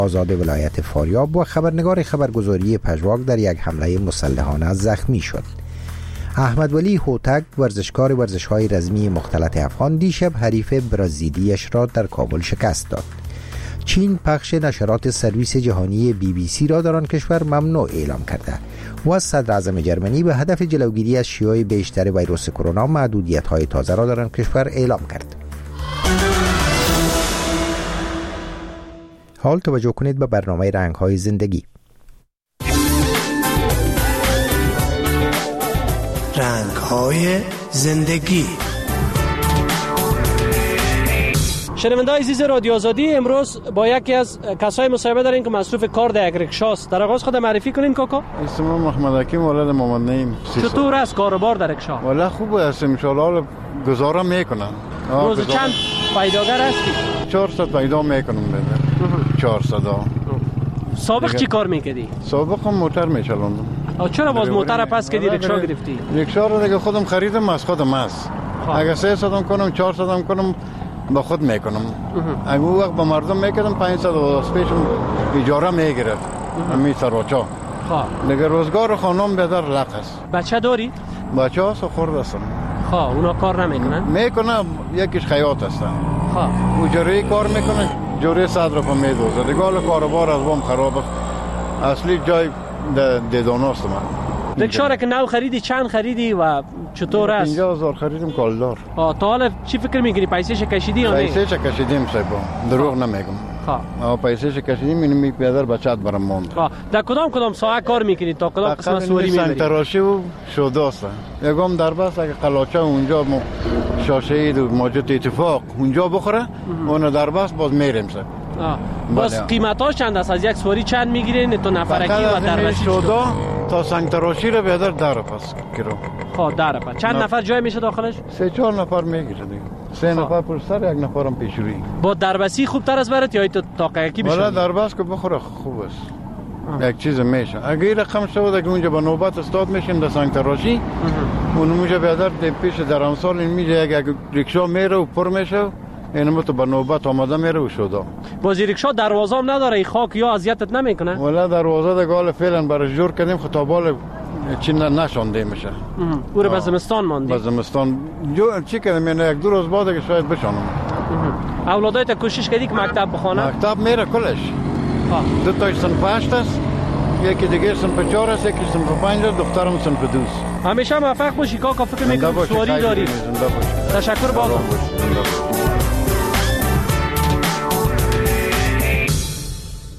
آزاد ولایت فاریاب و خبرنگار خبرگزاری پژواک در یک حمله مسلحانه زخمی شد. احمد ولی هوتک ورزشکار ورزش‌های رزمی مختلط افغان دیشب حریف برزیلیش را در کابل شکست داد. چین پخش نشرات سرویس جهانی BBC را در آن کشور ممنوع اعلام کرده و صدر اعظم جرمنی به هدف جلوگیری از شیوع بیشتر ویروس کرونا محدودیت‌های تازه را در آن کشور اعلام کرد. حال توجه کنید به برنامه رنگ‌های زندگی. رنگ‌های زندگی. شنونده‌های عزیز رادیو آزادی، امروز با یکی از کسای مصاحبه داریم که مصروف کار در یک رکشاست. در آغاز خود معرفی کنین کاکا. اسم محمد حکیم ولد محمد نعیم. چطور است کاروبار در رکشا؟ والا خوب است، ان شاء الله گزارا میکنم. روز چند پیداگر هستی؟ 400 پیدا میکنم بده. 400. سابق چی کار میکردی؟ سابق هم موتر میچلاندم. چرا باز موتر پس کردی رکشا گرفتی؟ رکشا رو دیگه خودم خریدم، از خودم است. اگه 300 کنم 400 کنم با خود میکنم. اگه اون وقت با مردم میکردم 500 و پیشم اجاره میگرفت. می سراچا. دیگه روزگار خانم بدر لق است. بچه داری؟ بچه هست و خورد هستم. اونا کار نمیکنن؟ میکنن، یکیش خیاط هستن. او جوری کار میکنه، جوری 100 روپیه میدوزه. دیگه حالا کاروبار از بام خراب است. اصلی جای دیداناست من. رکشا را که نو خریدی چند خریدی و چطور است؟ 50,000 خریدم کالدار. تا حالا چی فکر میکنی؟ پیسه‌ش کشیدی یا نه؟ پیسه‌ش کشیدیم صاحب، دروغ نمیگم. پیسه‌ش کشیدیم، اینو میپدر بچت برام ماند. در کدام ساعت کار میکنی؟ تا کدام قسمت سواری میبری؟ تراشی و شوداست. یکم در بس اگه قلاچه اونجا شاشه‌ای و موجود اتفاق اونجا بخوره، اون در بس باز میریم صاحب. باز قیمتاش چند است؟ از یک سواری چند میگیرین تو نفرکی و دربسی؟ شودا تا سنگ تراشی رو بیادر در پس کرو. در پس چند نفر جای میشه داخلش؟ 3-4 نفر میگیره دیگه. 3 نفر پشت سر، 1 نفرم پیشروی. با دربسی خوب تر از برات یا تو تاقیکی بشه؟ والا دربس که بخوره خوب است. یک چیز میشه. اگه این رقم شود که اونجا به نوبت استاد میشین در سنگ تراشی، اون موجه بیادر پیش در امسال این میشه یک ریکشا میره و پر میشه. اینم تو به نوبت آماده میره و شده. بازی رکشا دروازه هم نداره، این خاک یا اذیتت نمیکنه؟ والا دروازه دگال فعلا برای جور کردیم، خطابال چی نشونده میشه. او رو به زمستان ماندی؟ به زمستان چی کردیم، یعنی 1-2 روز بعد که شاید بشانم. اولادایت کوشش کردی که مکتب بخونه؟ مکتب میره کلش. 2 تاش صنف 8 است، یکی دیگه صنف 4 است، یکی صنف 5 است، دخترم صنف 2 است. همیشه موفق باشی کاکا، فکر میکنم سواری داری. تشکر بازم.